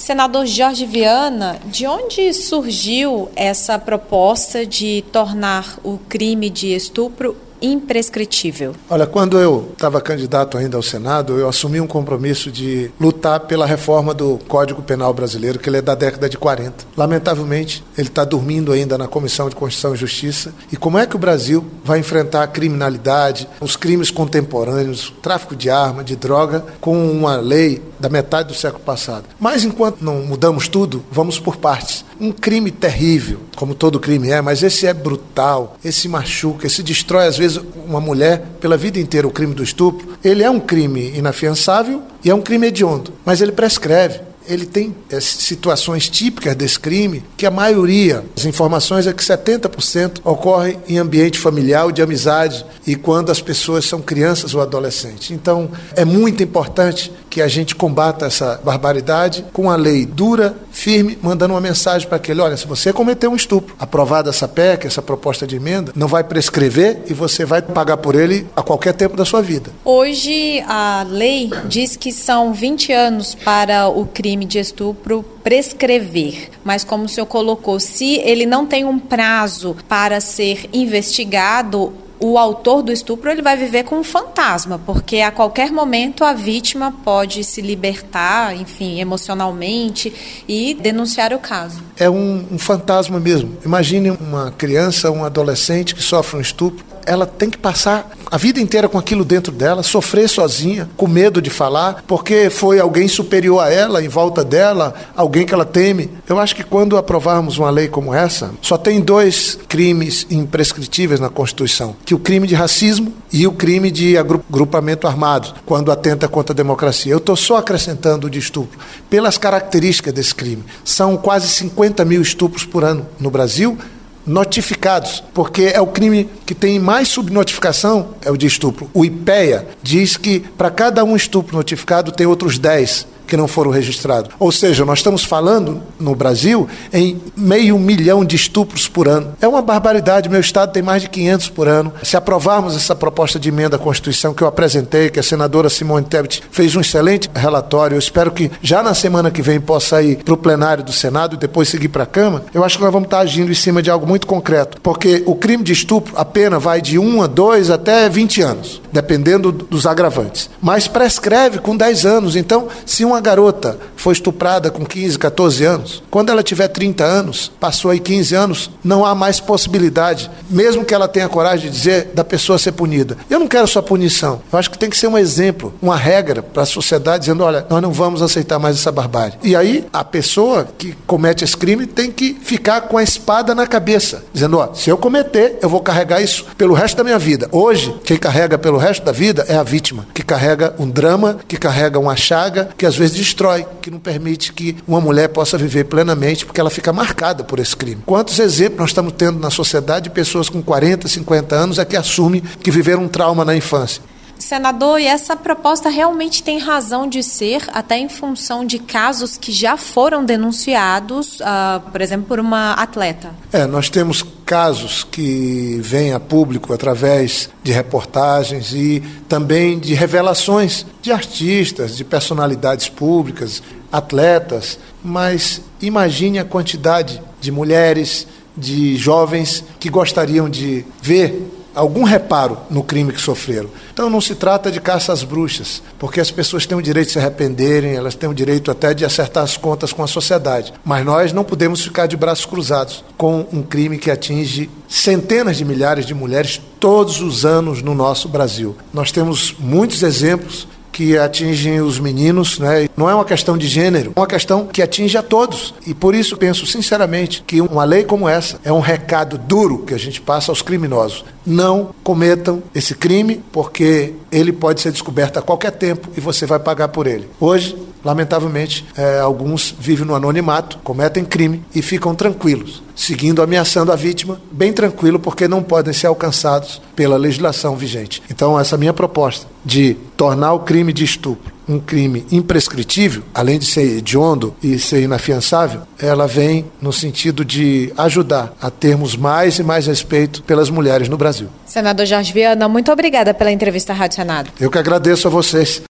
Senador Jorge Viana, de onde surgiu essa proposta de tornar o crime de estupro imprescritível? Olha, quando eu estava candidato ainda ao Senado, eu assumi um compromisso de lutar pela reforma do Código Penal brasileiro, que ele é da década de 40. Lamentavelmente, ele está dormindo ainda na Comissão de Constituição e Justiça. E como é que o Brasil vai enfrentar a criminalidade, os crimes contemporâneos, o tráfico de arma, de droga, com uma lei da metade do século passado? Mas enquanto não mudamos tudo, vamos por partes. Um crime terrível, como todo crime é, mas esse é brutal, esse machuca, esse destrói às vezes uma mulher pela vida inteira. O crime do estupro, ele é um crime inafiançável e é um crime hediondo, mas ele prescreve. Ele tem situações típicas desse crime, que a maioria, as informações é que 70% ocorre em ambiente familiar ou de amizade e quando as pessoas são crianças ou adolescentes. Então, é muito importante que a gente combata essa barbaridade com a lei dura, firme, mandando uma mensagem para aquele: olha, se você cometeu um estupro, aprovada essa PEC, essa proposta de emenda, não vai prescrever e você vai pagar por ele a qualquer tempo da sua vida. Hoje, a lei diz que são 20 anos para o crime de estupro prescrever, mas como o senhor colocou, se ele não tem um prazo para ser investigado, o autor do estupro ele vai viver com um fantasma, porque a qualquer momento a vítima pode se libertar, enfim, emocionalmente e denunciar o caso. É um fantasma mesmo. Imagine uma criança, um adolescente que sofre um estupro. Ela tem que passar a vida inteira com aquilo dentro dela, sofrer sozinha, com medo de falar, porque foi alguém superior a ela, em volta dela, alguém que ela teme. Eu acho que quando aprovarmos uma lei como essa, só tem 2 crimes imprescritíveis na Constituição, que o crime de racismo e o crime de agrupamento armado, quando atenta contra a democracia. Eu estou só acrescentando o de estupro, pelas características desse crime. São quase 50 mil estupros por ano no Brasil, notificados, porque é o crime que tem mais subnotificação, é o de estupro. O IPEA diz que para cada um estupro notificado tem outros 10 que não foram registrados. Ou seja, nós estamos falando no Brasil em 500 mil de estupros por ano. É uma barbaridade, meu estado tem mais de 500 por ano. Se aprovarmos essa proposta de emenda à Constituição que eu apresentei, que a senadora Simone Tebet fez um excelente relatório, eu espero que já na semana que vem possa ir para o plenário do Senado e depois seguir para a Câmara, eu acho que nós vamos estar agindo em cima de algo muito concreto, porque o crime de estupro, a pena vai de 1 a 2 até 20 anos, dependendo dos agravantes. Mas prescreve com 10 anos, então se uma garota foi estuprada com 15, 14 anos, quando ela tiver 30 anos, passou aí 15 anos, não há mais possibilidade, mesmo que ela tenha coragem de dizer, da pessoa ser punida. Eu não quero só punição, eu acho que tem que ser um exemplo, uma regra para a sociedade, dizendo, olha, nós não vamos aceitar mais essa barbárie. E aí, a pessoa que comete esse crime tem que ficar com a espada na cabeça, dizendo, ó, se eu cometer, eu vou carregar isso pelo resto da minha vida. Hoje, quem carrega pelo resto da vida é a vítima, que carrega um drama, que carrega uma chaga, que às vezes destrói, que não permite que uma mulher possa viver plenamente, porque ela fica marcada por esse crime. Quantos exemplos nós estamos tendo na sociedade de pessoas com 40, 50 anos é que assumem que viveram um trauma na infância? Senador, e essa proposta realmente tem razão de ser, até em função de casos que já foram denunciados, por exemplo, por uma atleta? Nós temos casos que vêm a público através de reportagens e também de revelações de artistas, de personalidades públicas, atletas, mas imagine a quantidade de mulheres, de jovens que gostariam de ver algum reparo no crime que sofreram. Então não se trata de caça às bruxas, porque as pessoas têm o direito de se arrependerem, elas têm o direito até de acertar as contas com a sociedade. Mas nós não podemos ficar de braços cruzados com um crime que atinge centenas de milhares de mulheres todos os anos no nosso Brasil. Nós temos muitos exemplos que atingem os meninos, né? Não é uma questão de gênero, é uma questão que atinge a todos. E por isso penso sinceramente que uma lei como essa é um recado duro que a gente passa aos criminosos. Não cometam esse crime, porque ele pode ser descoberto a qualquer tempo e você vai pagar por ele. Hoje, lamentavelmente, alguns vivem no anonimato, cometem crime e ficam tranquilos, seguindo, ameaçando a vítima, bem tranquilo, porque não podem ser alcançados pela legislação vigente. Então, essa minha proposta de tornar o crime de estupro um crime imprescritível, além de ser hediondo e ser inafiançável, ela vem no sentido de ajudar a termos mais e mais respeito pelas mulheres no Brasil. Senador Jorge Viana, muito obrigada pela entrevista à Rádio Senado. Eu que agradeço a vocês.